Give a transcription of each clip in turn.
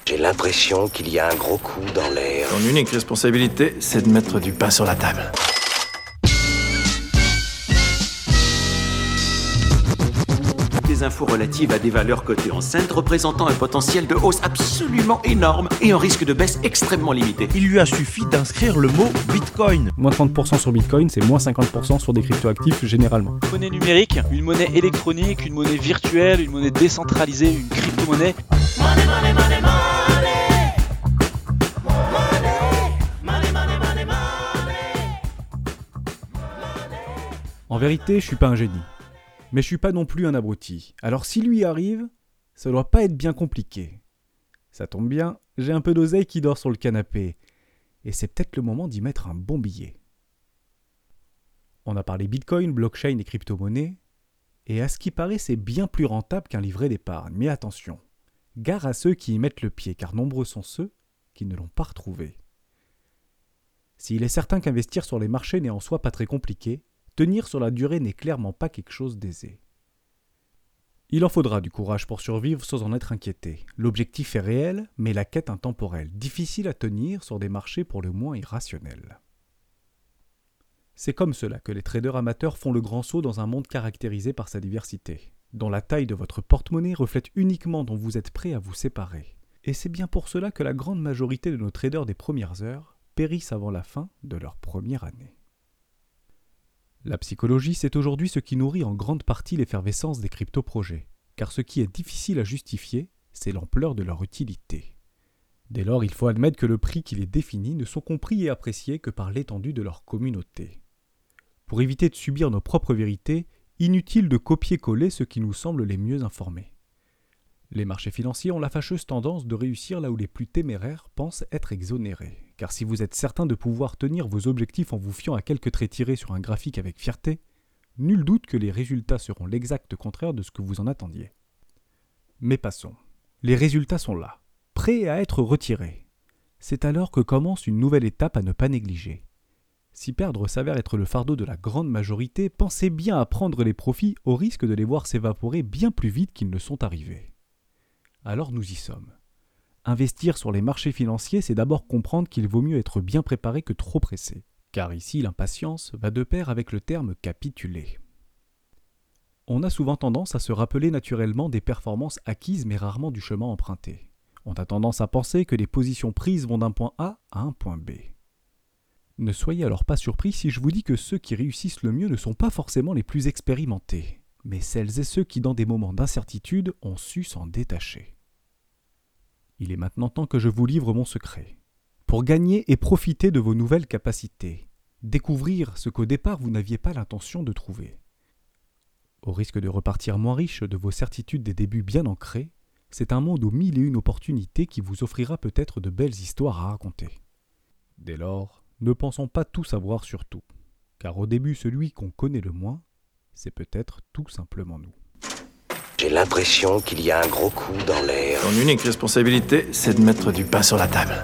J'ai l'impression qu'il y a un gros coup dans l'air. Ton unique responsabilité, c'est de mettre du pain sur la table. Des infos relatives à des valeurs cotées en Cent représentant un potentiel de hausse absolument énorme et un risque de baisse extrêmement limité. Il lui a suffi d'inscrire le mot Bitcoin. Moins 30% sur Bitcoin, c'est moins 50% sur des cryptoactifs généralement. Une monnaie numérique, une monnaie électronique, une monnaie virtuelle, une monnaie décentralisée, une crypto-monnaie. En vérité, je suis pas un génie. Mais je suis pas non plus un abruti. Alors s'il lui arrive, ça doit pas être bien compliqué. Ça tombe bien, j'ai un peu d'oseille qui dort sur le canapé. Et c'est peut-être le moment d'y mettre un bon billet. On a parlé Bitcoin, blockchain et crypto-monnaies. Et à ce qui paraît, c'est bien plus rentable qu'un livret d'épargne. Mais attention, gare à ceux qui y mettent le pied, car nombreux sont ceux qui ne l'ont pas retrouvé. S'il est certain qu'investir sur les marchés n'est en soi pas très compliqué, tenir sur la durée n'est clairement pas quelque chose d'aisé. Il en faudra du courage pour survivre sans en être inquiété. L'objectif est réel, mais la quête intemporelle, difficile à tenir sur des marchés pour le moins irrationnels. C'est comme cela que les traders amateurs font le grand saut dans un monde caractérisé par sa diversité, dont la taille de votre porte-monnaie reflète uniquement dont vous êtes prêt à vous séparer. Et c'est bien pour cela que la grande majorité de nos traders des premières heures périssent avant la fin de leur première année. La psychologie, c'est aujourd'hui ce qui nourrit en grande partie l'effervescence des crypto-projets, car ce qui est difficile à justifier, c'est l'ampleur de leur utilité. Dès lors, il faut admettre que le prix qui les définit ne sont compris et appréciés que par l'étendue de leur communauté. Pour éviter de subir nos propres vérités, inutile de copier-coller ceux qui nous semblent les mieux informés. Les marchés financiers ont la fâcheuse tendance de réussir là où les plus téméraires pensent être exonérés. Car si vous êtes certain de pouvoir tenir vos objectifs en vous fiant à quelques traits tirés sur un graphique avec fierté, nul doute que les résultats seront l'exact contraire de ce que vous en attendiez. Mais passons. Les résultats sont là, prêts à être retirés. C'est alors que commence une nouvelle étape à ne pas négliger. Si perdre s'avère être le fardeau de la grande majorité, pensez bien à prendre les profits au risque de les voir s'évaporer bien plus vite qu'ils ne sont arrivés. Alors nous y sommes. Investir sur les marchés financiers, c'est d'abord comprendre qu'il vaut mieux être bien préparé que trop pressé. Car ici, l'impatience va de pair avec le terme capituler. On a souvent tendance à se rappeler naturellement des performances acquises mais rarement du chemin emprunté. On a tendance à penser que les positions prises vont d'un point A à un point B. Ne soyez alors pas surpris si je vous dis que ceux qui réussissent le mieux ne sont pas forcément les plus expérimentés, mais celles et ceux qui, dans des moments d'incertitude, ont su s'en détacher. Il est maintenant temps que je vous livre mon secret. Pour gagner et profiter de vos nouvelles capacités, découvrir ce qu'au départ vous n'aviez pas l'intention de trouver. Au risque de repartir moins riche de vos certitudes des débuts bien ancrés, c'est un monde aux 1001 opportunités qui vous offrira peut-être de belles histoires à raconter. Dès lors, ne pensons pas tout savoir sur tout, car au début celui qu'on connaît le moins, c'est peut-être tout simplement nous. J'ai l'impression qu'il y a un gros coup dans l'air. Ton unique responsabilité, c'est de mettre du pain sur la table.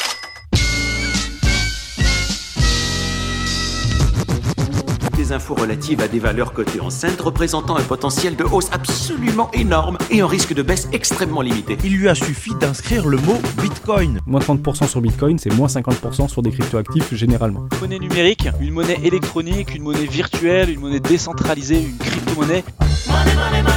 Des infos relatives à des valeurs cotées en Cent représentant un potentiel de hausse absolument énorme et un risque de baisse extrêmement limité. Il lui a suffi d'inscrire le mot Bitcoin. Moins 30% sur Bitcoin, c'est moins 50% sur des cryptoactifs généralement. Une monnaie numérique, une monnaie électronique, une monnaie virtuelle, une monnaie décentralisée, une crypto-monnaie.